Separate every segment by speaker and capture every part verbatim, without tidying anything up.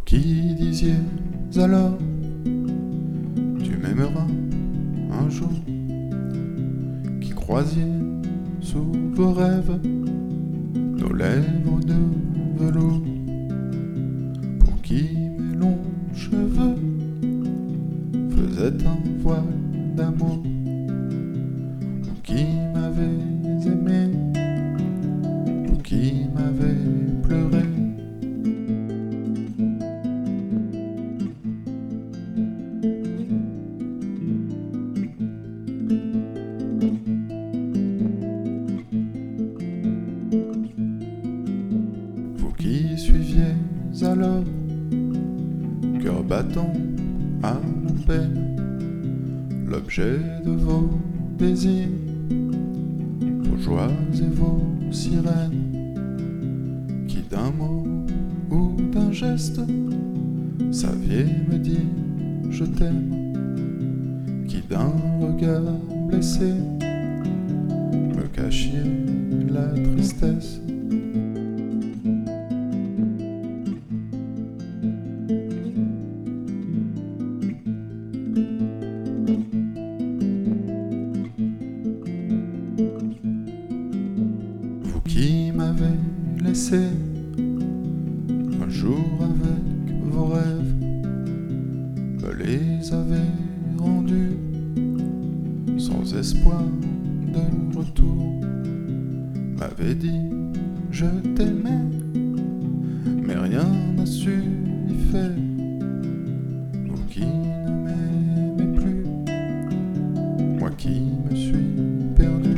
Speaker 1: qui disiez alors tu m'aimeras un jour, qui croisiez sous vos rêves nos lèvres de velours, pour qui mes longs cheveux faisaient un voile d'amour, pour qui m'avez aimé, pour qui m'avez pleuré. Vous qui suiviez alors, cœur battant à mon peine, l'objet de vos désirs, vos joies et vos sirènes, qui d'un mot ou d'un geste saviez me dire je t'aime, qui d'un regard blessé me cachiez la tristesse. Vous qui m'avez laissé un jour avec vos rêves, me les avez rendus sans espoir de retour, m'avez dit je t'aimais, mais rien n'a su y faire. Vous qui ne m'aimez plus, moi qui me suis perdu.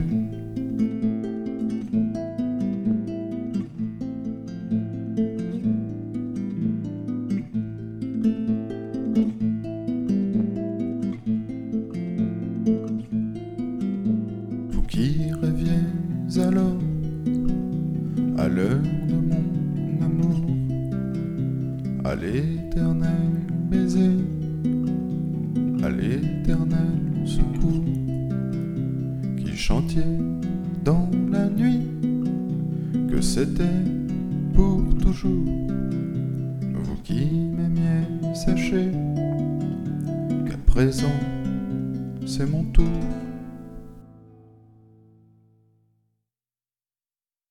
Speaker 1: Vous qui rêviez alors à l'heure de mon amour, à l'éternel baiser, à l'éternel secours, qui chantiez dans la nuit que c'était pour toujours. Vous qui m'aimiez, sachez qu'à présent c'est mon tour.